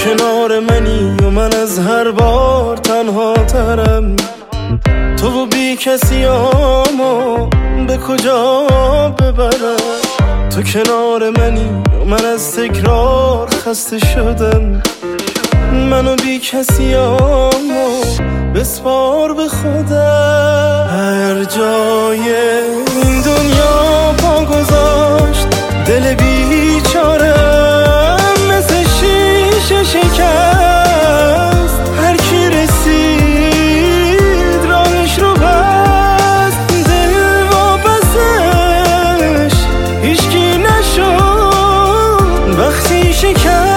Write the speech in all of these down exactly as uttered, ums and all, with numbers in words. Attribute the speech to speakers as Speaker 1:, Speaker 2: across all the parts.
Speaker 1: کنار منی و من از هر بار تنها ترم. تو و بی کسی آمو به کجا ببرم؟ تو کنار منی و من از تکرار خسته شدم. منو بی کسی آمو بسپار به خودم. هر جای این دنیا پا گذاشت دل بیچارم مثل شیشه شکست. هر کی رسید راهش رو بست، دل واپسش هیچکی نشد وقتی شکست.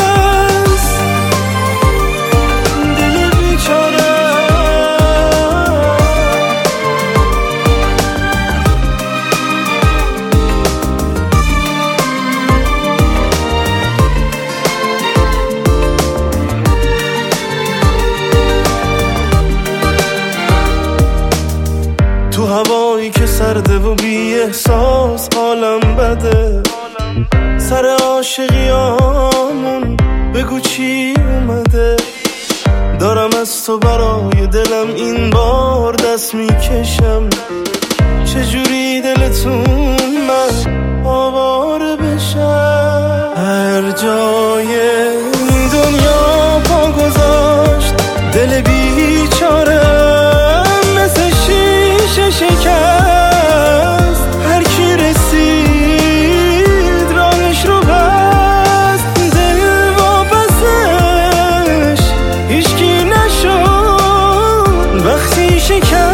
Speaker 1: تو هوایی که سرده و بی احساس حالم بده. سر عاشقیامون بگو چی اومده؟ دارم از تو برای دلم این بار دست میکشم. چجوری دلتون من آواره بشم؟ هر جای این دنیا پا گذاشت دل بیچارم مثل شیشه شکست. هر کی رسید راهش رو بست، دل واپسش هیچکی نشد وقتی شکست.